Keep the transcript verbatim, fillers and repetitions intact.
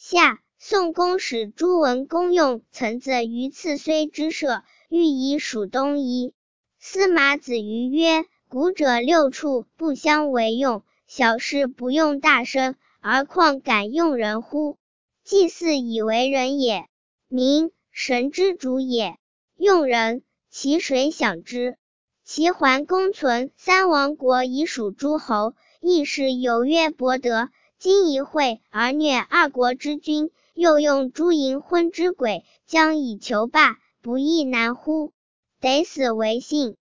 下宋公使朱文公用岑子于次睢之舍，欲以属东夷。司马子瑜曰：古者六畜不相为用，小事不用大声，而况敢用人乎？祭祀以为人也，民神之主也。用人，其谁享之？齐桓公存三王国以属诸侯，亦是有约伯德，今一会而虐二国之君，又用诸淫昏之鬼，将以求霸，不亦难乎？得死为信。